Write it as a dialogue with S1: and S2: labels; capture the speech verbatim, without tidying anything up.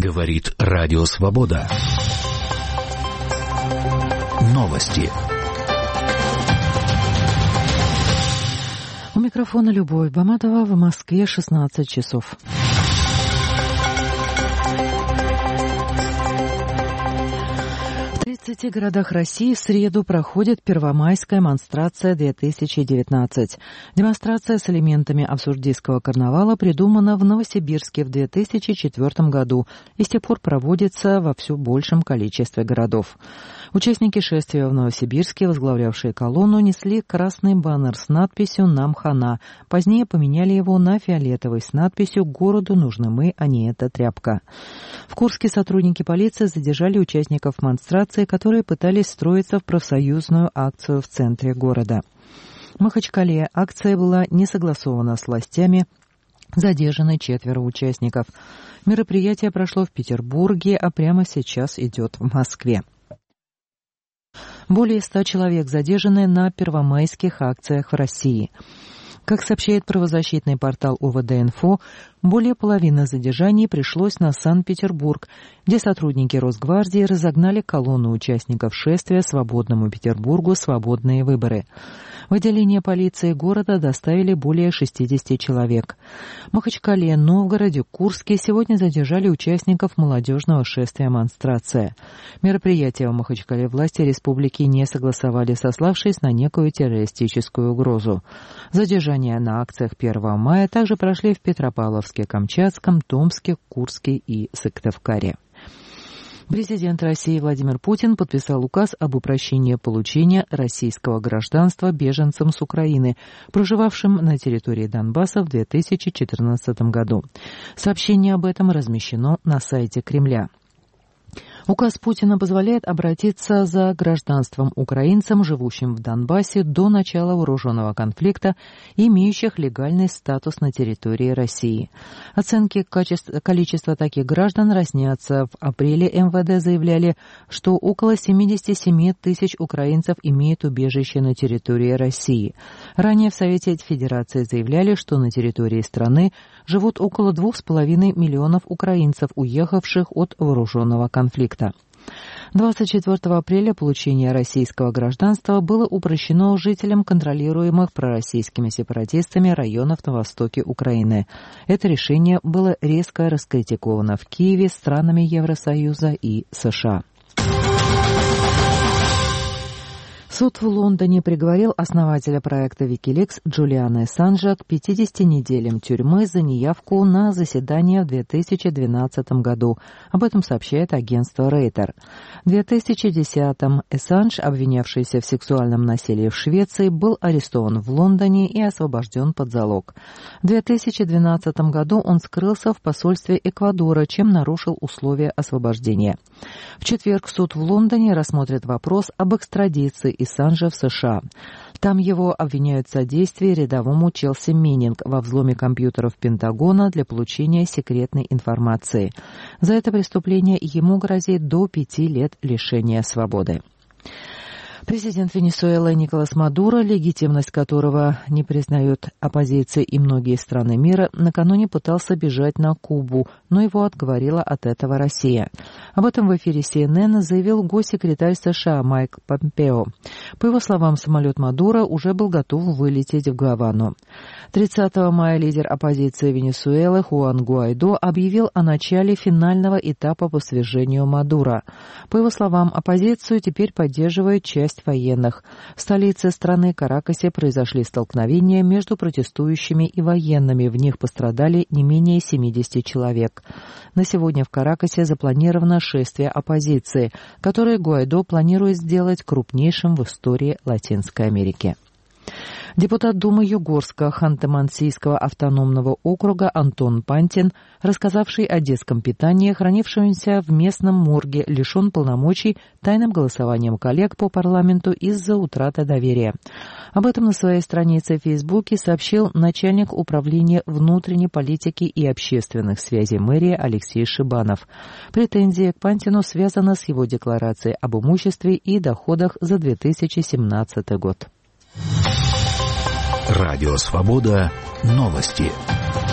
S1: Говорит Радио Свобода. Новости.
S2: У микрофона Любовь Баматова. В Москве шестнадцать часов. В тридцати городах России в среду проходит Первомайская монстрация две тысячи девятнадцать. Демонстрация с элементами абсурдистского карнавала придумана в Новосибирске в две тысячи четвёртом году и с тех пор проводится во все большем количестве городов. Участники шествия в Новосибирске, возглавлявшие колонну, несли красный баннер с надписью «Нам хана». Позднее поменяли его на фиолетовый с надписью «Городу нужны мы, а не эта тряпка». В Курске сотрудники полиции задержали участников монстрации, которые пытались встроиться в профсоюзную акцию в центре города. В Махачкале акция была не согласована с властями, задержаны четверо участников. Мероприятие прошло в Петербурге, а прямо сейчас идет в Москве. Более ста человек задержаны на первомайских акциях в России. Как сообщает правозащитный портал ОВД-Инфо, более половины задержаний пришлось на Санкт-Петербург, где сотрудники Росгвардии разогнали колонну участников шествия «Свободному Петербургу. Свободные выборы». В отделение полиции города доставили более шестидесяти человек. В Махачкале, Новгороде, Курске сегодня задержали участников молодежного шествия «Монстрация». Мероприятие в Махачкале власти республики не согласовали, сославшись на некую террористическую угрозу. Задержания на акциях первого мая также прошли в Петропавловске, Камчатском, Томске, Курске и Сыктывкаре. Президент России Владимир Путин подписал указ об упрощении получения российского гражданства беженцам с Украины, проживавшим на территории Донбасса в две тысячи четырнадцатом году. Сообщение об этом размещено на сайте Кремля. Указ Путина позволяет обратиться за гражданством украинцам, живущим в Донбассе до начала вооруженного конфликта и имеющих легальный статус на территории России. Оценки качества, количества таких граждан разнятся. В апреле эм вэ дэ заявляли, что около семьдесят семь тысяч украинцев имеют убежище на территории России. Ранее в Совете Федерации заявляли, что на территории страны живут около двух с половиной миллионов украинцев, уехавших от вооруженного конфликта. двадцать четвёртого апреля получение российского гражданства было упрощено жителям контролируемых пророссийскими сепаратистами районов на востоке Украины. Это решение было резко раскритиковано в Киеве странами Евросоюза и США. Суд в Лондоне приговорил основателя проекта Wikileaks Джулиана Ассанжа к пятидесяти неделям тюрьмы за неявку на заседание в две тысячи двенадцатом году. Об этом сообщает агентство Рейтер. В две тысячи десятом Ассанж, обвинявшийся в сексуальном насилии в Швеции, был арестован в Лондоне и освобожден под залог. В две тысячи двенадцатом году он скрылся в посольстве Эквадора, чем нарушил условия освобождения. В четверг суд в Лондоне рассмотрит вопрос об экстрадиции Ассанжа в США. Там его обвиняют в содействии рядовому Челси Меннинг во взломе компьютеров Пентагона для получения секретной информации. За это преступление ему грозит до пяти лет лишения свободы. Президент Венесуэлы Николас Мадуро, легитимность которого не признают оппозиция и многие страны мира, накануне пытался бежать на Кубу, но его отговорила от этого Россия. Об этом в эфире си эн эн заявил госсекретарь США Майк Помпео. По его словам, самолет Мадуро уже был готов вылететь в Гавану. тридцатого мая лидер оппозиции Венесуэлы Хуан Гуайдо объявил о начале финального этапа по свержению Мадуро. По его словам, оппозицию теперь поддерживает часть военных. В столице страны Каракасе произошли столкновения между протестующими и военными. В них пострадали не менее семидесяти человек. На сегодня в Каракасе запланировано шествие оппозиции, которое Гуайдо планирует сделать крупнейшим в истории Латинской Америки. Депутат Думы Югорска Ханты-Мансийского автономного округа Антон Пантин, рассказавший о детском питании, хранившемся в местном морге, лишен полномочий тайным голосованием коллег по парламенту из-за утраты доверия. Об этом на своей странице в Фейсбуке сообщил начальник управления внутренней политики и общественных связей мэрии Алексей Шибанов. Претензия к Пантину связана с его декларацией об имуществе и доходах за две тысячи семнадцатый год.
S1: Радио Свобода. Новости.